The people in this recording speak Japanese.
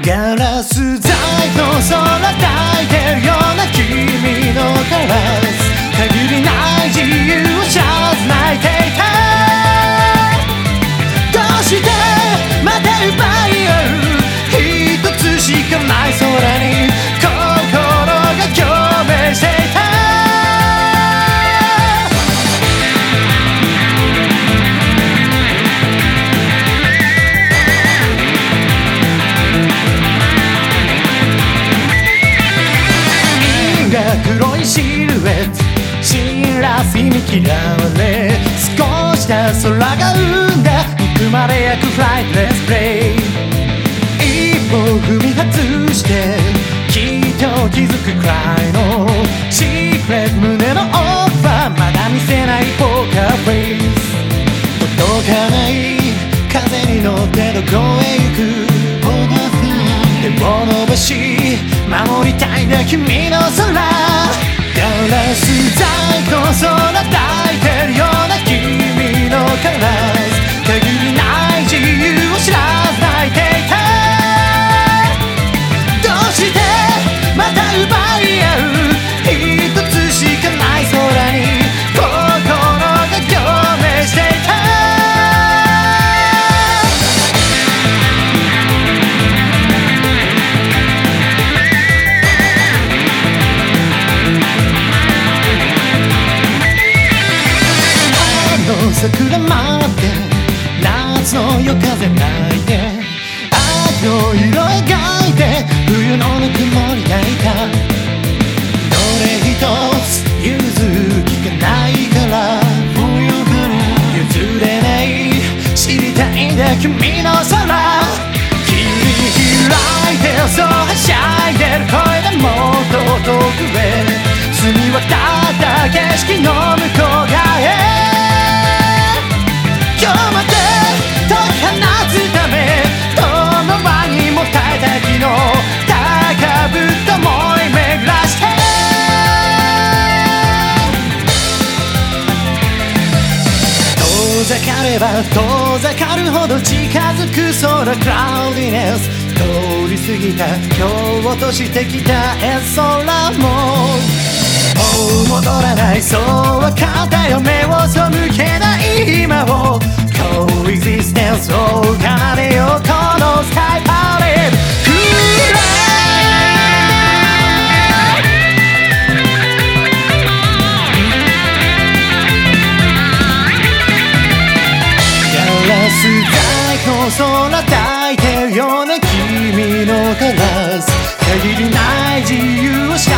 ガラス細工空抱いてるような君のカラス限りない自由を知らず泣いていた。どうしてまた奪い合う一つしかない空に心が共鳴していた。黒いシルエット辛辣に嫌われ少しだ空が生んだ憎まれ役フライトレスプレイ一歩踏み外してきっと気づくくらいのシークレット胸のオーバーまだ見せないポーカーフェイス届かない風に乗ってどこへ行く手を伸ばし守りたいんだ君の空ガラス細工空抱いてるような君のカラス限りない自由を知らず泣いていた。どうしてまた奪い合う一つしかない空に心が共鳴していた。桜待って夏の夜風泣いて秋の色描いて冬のぬくもり泣いた。どれ一つ融通きかないから譲れない知りたいんだ君の空切り開いてそうはしゃいでる声でもっと遠くへ澄み渡った景色の向こう側へ今日まで解き放つためどの場にも耐えた昨日高ぶった思い巡らして遠ざかれば遠ざかるほど近づく空クラウディネス通り過ぎた今日落としてきた絵空ももう戻らないそう分かったよ目を背けない今をコエグジステンスを奏でようこのスカイパレードガラス細工空抱いてるような君のカラス限りない自由を知